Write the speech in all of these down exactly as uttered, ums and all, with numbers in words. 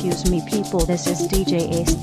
Excuse me people, this is D J Ace.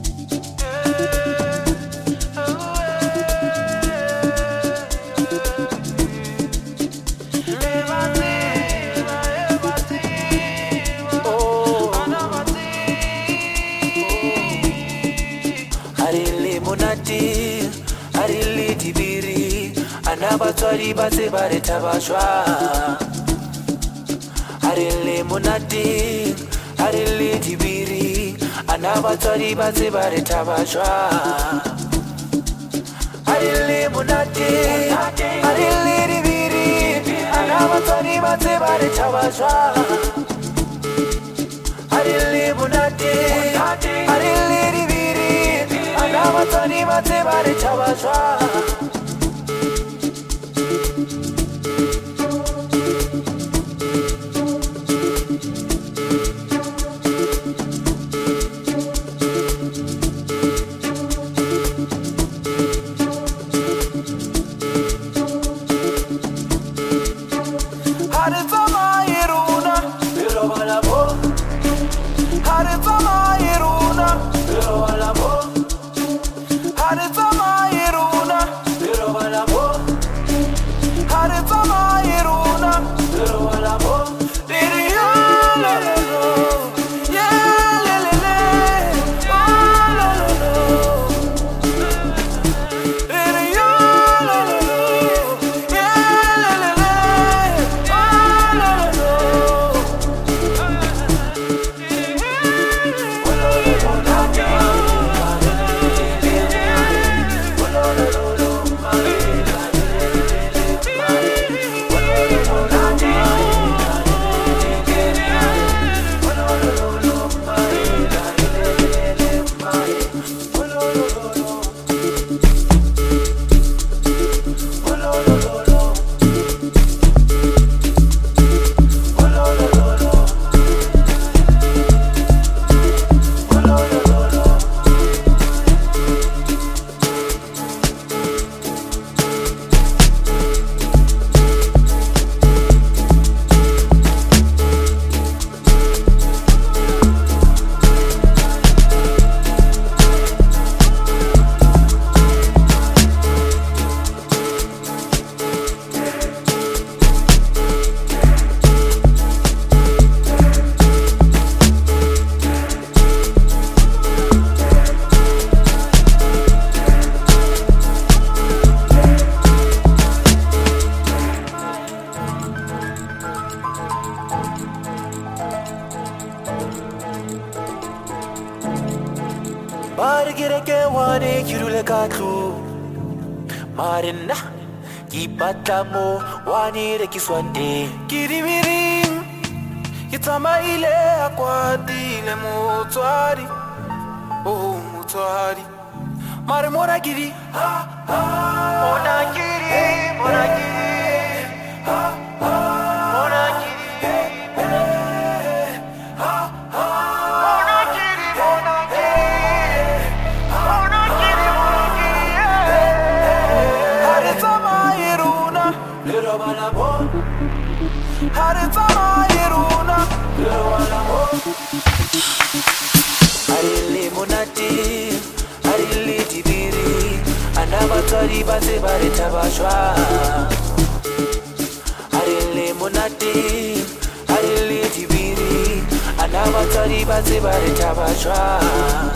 Abatswadi ba tse ba re thaba jwang, a re le monate, a re le dibiri. Ana batswadi ba tse ba re thaba jwang, a re le monate, a re le dibiri. Ana batswadi ba tse ba re thaba jwang, a re le monate, a re le dibiri. Ana batswadi ba tse ba re thaba jwang. Marina, Kipatamo, Wanire Kiswande, Kiribirim, Kitamaile, Aquadile, Mutuari, Oh Mutuari, Marimora Giri, Mona Giri, Mona Giri, Mona Giri. Arile monate, arile dibiri. Ana batswadi ba tse ba re thaba jwang, arile monate, arile dibiri. Ana batswadi ba tse ba re thaba jwang,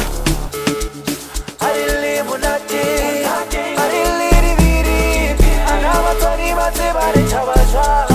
arile monate, arile dibiri. Ana batswadi ba tse ba re thaba jwang.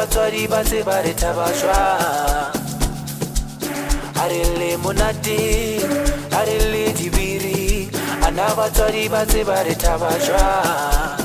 batswadi ba tse ba re thaba jwang. A re le monate, a re le dibiri, ana batswadi ba tse ba re thaba jwang.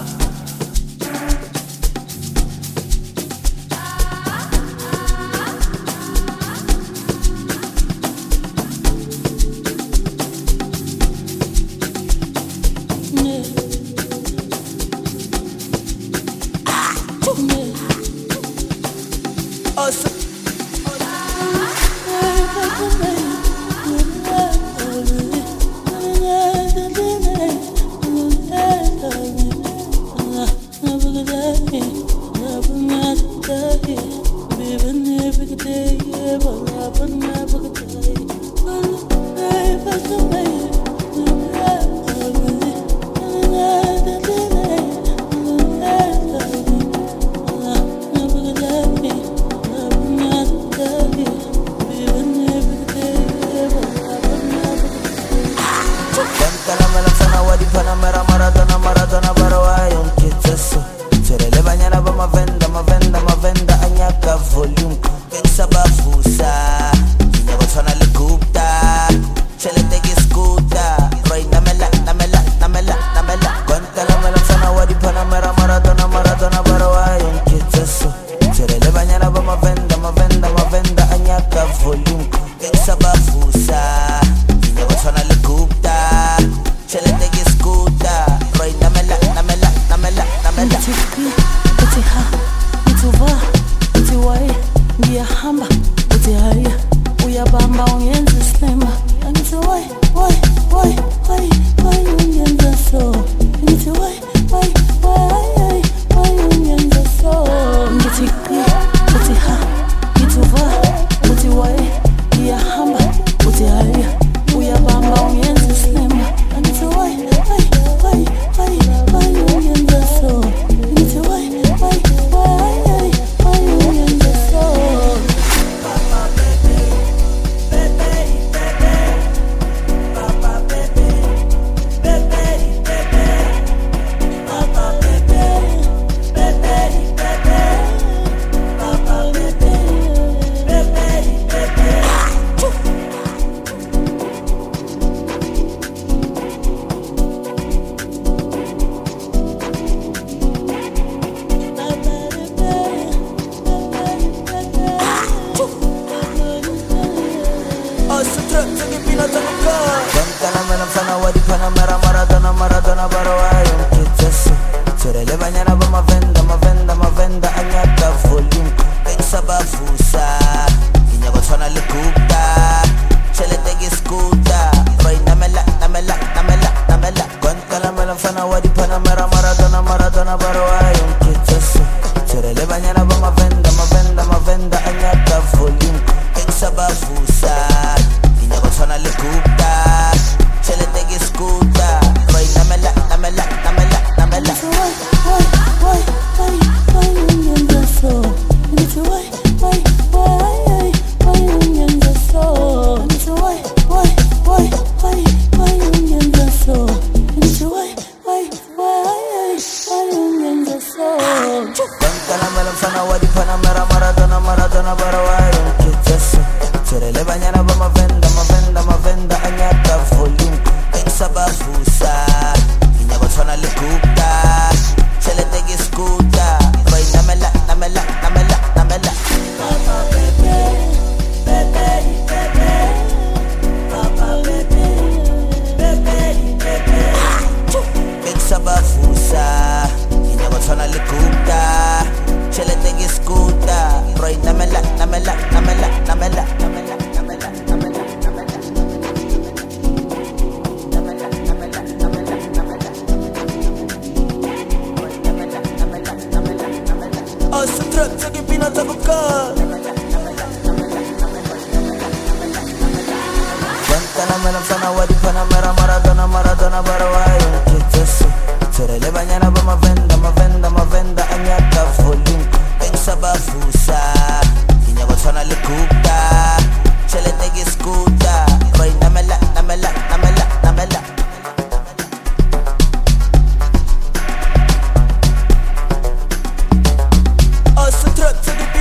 Us to the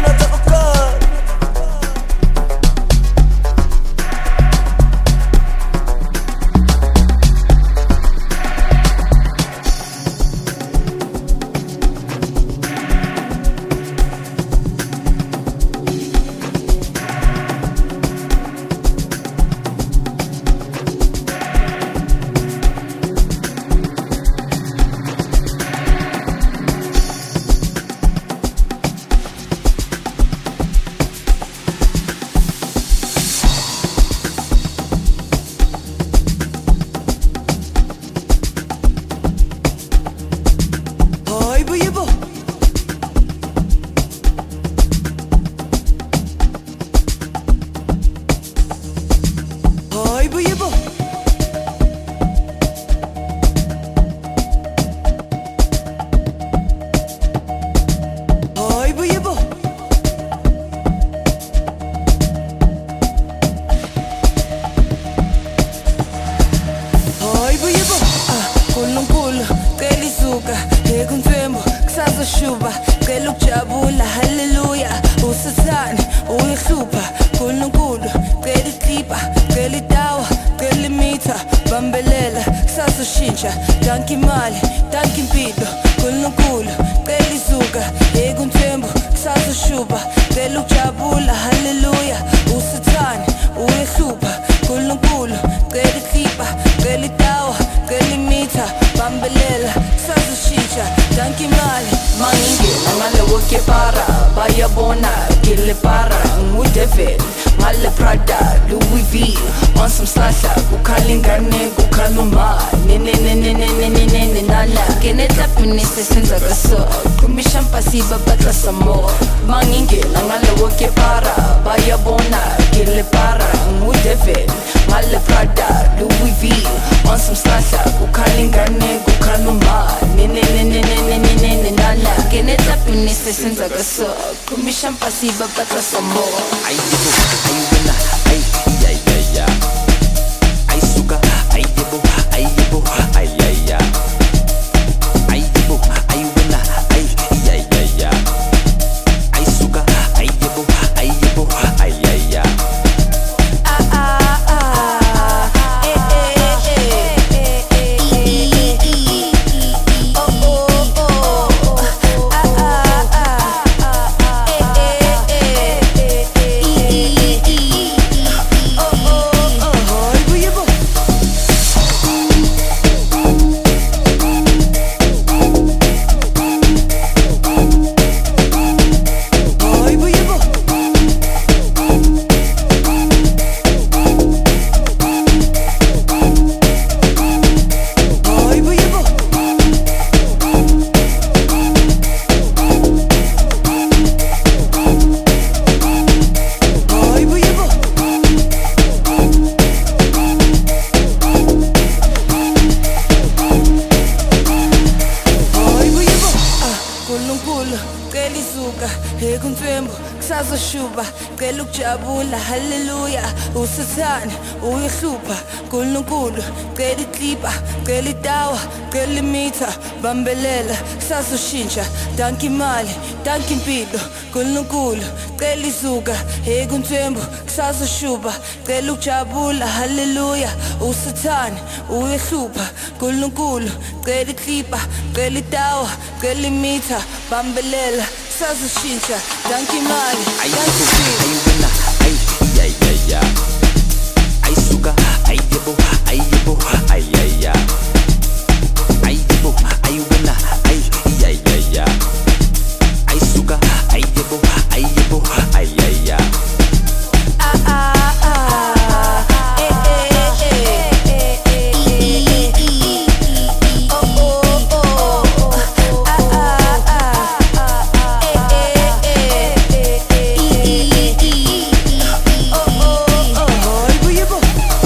kusasashuba cela ukujabula haleluya usathane uyihlupha kuNkulunkulu cela iklipa cela itawa cela imitha bambelela kusasashintsha danki imali danki impilo kuNkulunkulu cela izuka ekunthembu kusasashuba cela ukujabula haleluya usathane uyihlupha kuNkulunkulu cela iklipa cela itawa cela imitha bambelela kusasashintsha danki imali mangingena ngalewo kepara bayabona kile para ngudevil ngale Prada Louis V on some slasha kukhala ingane kukhala uma nene nene nene nene nala kenetla pinise senza kaso kumisha mpasiba batla samo mangingena ngalewo kepara bayabona kile para ngudevil ngale Prada Louis V on some slasha kukhala ingane kukhala uma nene nene nene nene nala kenetla pinise senza kaso kumisha mpasiba batla samo Aidibo, aiwena, ai, ya, ya, ya. Ai suka, aidibo, aidibo, ai, ya, ya. Aidibo, aiwena, ai, ya, ya, ya. Ai suka, aidibo, aidibo, ai, ya, ya. ah ah ah eh eh eh eh eh oh oh oh ah ah ah eh eh eh oh oh oh yibo yibo yibo yibo yibo yibo yibo yibo yibo ah kuNkulunkulu cela izuka ekunthembu kusasashuba cela ukujabula haleluya usathane uyihlupha kuNkulunkulu cela iklipa cela itawa cela imitha bambelela kusasashintsha danki imali danki impilo kuNkulunkulu cela izuka ekunthembu kusasashuba cela ukujabula haleluya usathane uyihlupha kuNkulunkulu cela iklipa cela itawa cela imitha bambelela kusasashintsha danki imali danki impilo Aiwena, ai, ya, ya, ya. Ai suka, aidibo, aidibo, ai, ya, ya. Aidibo, aiwena, ai, ya, ya, ya. Ai suka, aidibo, aidibo, ai, ya, ya. ah ah ah eh eh eh eh oh oh oh ah ah ah eh eh eh oh oh oh yibo yibo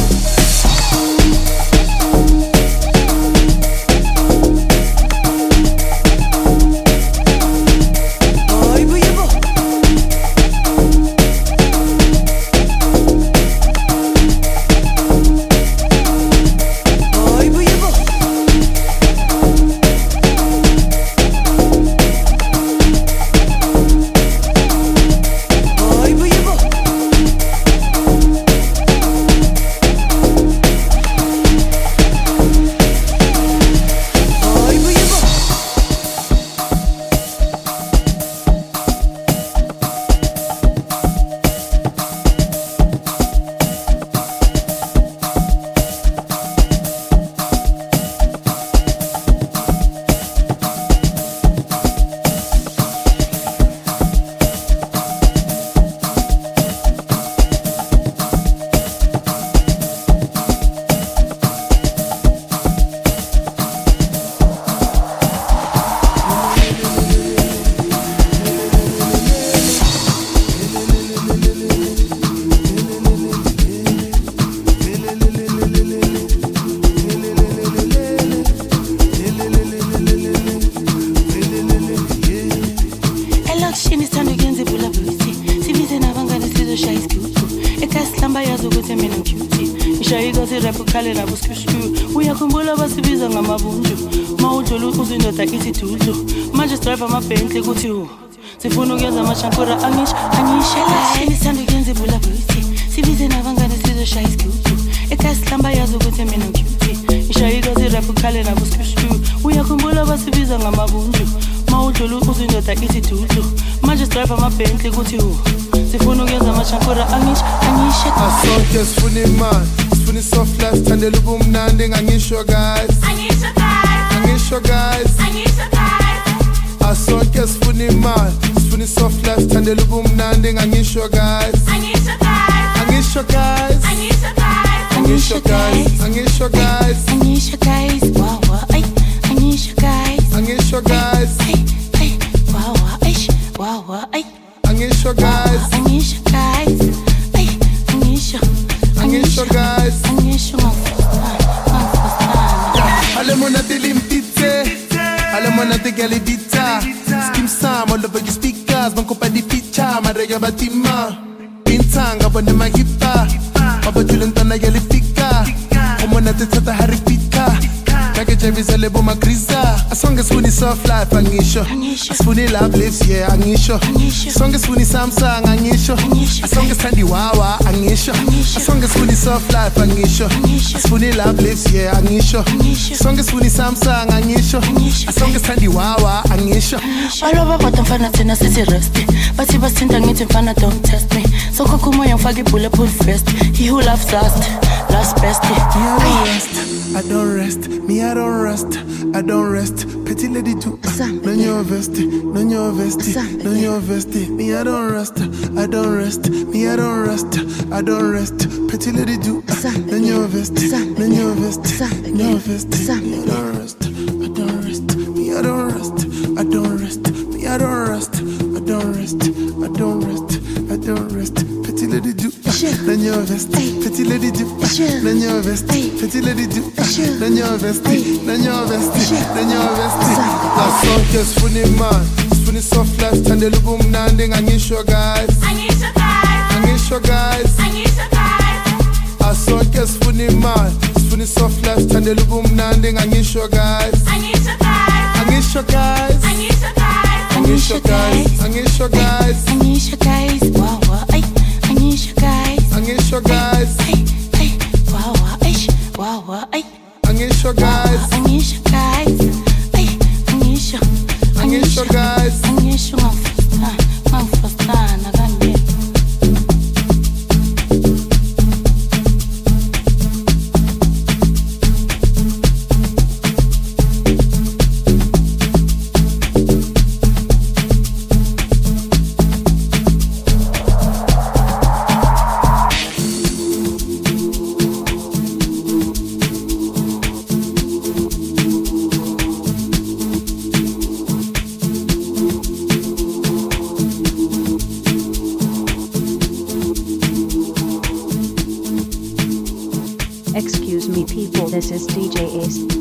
yibo yibo yibo yibo yibo yibo yibo yibo Shayika si rap khalela buskushu uyakhumbula basibiza ngamabunju mawudlula uzindoda ithi dudlu manje drive amaBentley kuthi hu sifuna ukuyenza amashankura angisho angisho kahle sithanda ukuyenza ibula buthi sibize nabangane sizoshaya isigubhu ekhaya sihlamba yazi ukuthi mina ngicute ishayika zirap ukhale nabo skushu uyakhumbula basibiza ngamabunju mawudlula uzindoda ithi dudlu manje drive amaBentley kuthi hu sifuna ukuyenza amashankura angisho angisho asonke sifuna imali sifuna soft life thandela ubumnandi ngangisho guys angisho guys angisho guys angisho guys asonke sifuna imali sifuna soft life thandela ubumnandi ngangisho guys angisho guys angisho guys angisho guys angisho guys Anisha angisho guys guys, wow wow, ay, Anisha guys, angisho guys ay, ay, wow wow, ay, wow wow, ay, angisho guys Anisha guys, ay, Anisha, angisho guys Anisha, mafusana, mafusana. alle monate limpitse alle monate galibita skim sam all over your speakers banko pa di picture marega batima pintanga bonde magipa abatulentana galifika omonate tata haripika kake jevisa lebo makriza asonge sfuni soft life angisho asfuni love lives yeah angisho asonge sfuni samsung angisho asonge sandi wawa angisho asonge sfuni soft life angisho asfuni love lives yeah angisho asonge sfuni samsung angisho asonge sandi wawa angisho Baloba kodwa mfana thina sithi rest bathi basinda ngithi mfana don't test me so kokumo yangifaka ibulletproof vest he who loves last last best I don't rest, me I don't rest, I don't rest. Petty lady too, no your vest, no your vest, no your vest. Me I don't rest, I don't rest, me I don't rest, I don't rest. Petty lady too, no your vest, no your vest, no vest. Me I don't rest, I don't rest, me I don't rest, I don't rest, me I don't rest, I don't rest, I don't rest, I don't rest. Petty lady do, no your vest, petty lady do, no your vest, petty lady do. Then your vest, then your vest, then your vest. Asonke sifuna imali, sifuna soft life thandela ubumnandi ngangisho guys. angisho guys Angisho guys, angisho guys asonke sifuna imali, sifuna soft life thandela ubumnandi ngangisho guys. angisho guys Angisho guys, angisho guys angisho guys, angisho guys, Anisha guys, wow wow, ay, Anisha guys, angisho guys, ay, ay, wow wow, ay, wow wow, ay, angisho guys, Anisha guys, ay, Anisha, angisho guys. Anisha, mafusana, mafusana kanje. Excuse me people, this is D J Ace.